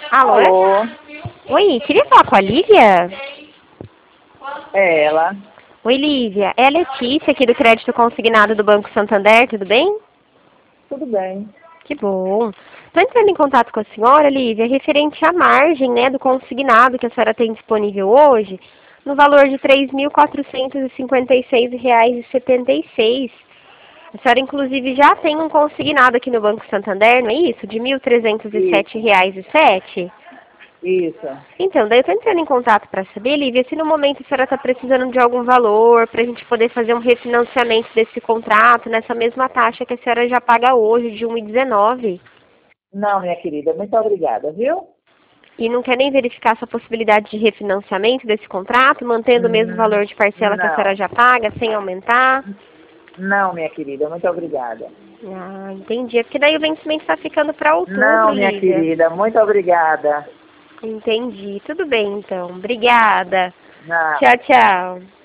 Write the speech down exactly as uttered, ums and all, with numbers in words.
Alô? Alô? Oi, queria falar com a Lívia? É ela. Oi, Lívia. É a Letícia aqui do Crédito Consignado do Banco Santander, tudo bem? Tudo bem. Que bom. Estou entrando em contato com a senhora, Lívia, referente à margem, né, do consignado que a senhora tem disponível hoje, no valor de três mil quatrocentos e cinquenta e seis reais e setenta e seis. A senhora, inclusive, já tem um consignado aqui no Banco Santander, não é isso? De mil trezentos e sete Isso. reais e sete. Isso. Então, daí eu estou entrando em contato para saber, Lívia, se no momento a senhora está precisando de algum valor para a gente poder fazer um refinanciamento desse contrato nessa mesma taxa que a senhora já paga hoje, de um e dezenove. Não, minha querida, muito obrigada, viu? E não quer nem verificar essa possibilidade de refinanciamento desse contrato, mantendo o mesmo Hum, valor de parcela que a senhora não. já paga, sem aumentar? Não, minha querida, muito obrigada. Ah, entendi. É porque daí o vencimento está ficando para outubro, Não, minha Lívia. querida, muito obrigada. Entendi. Tudo bem, então. Obrigada. Não. Tchau, tchau.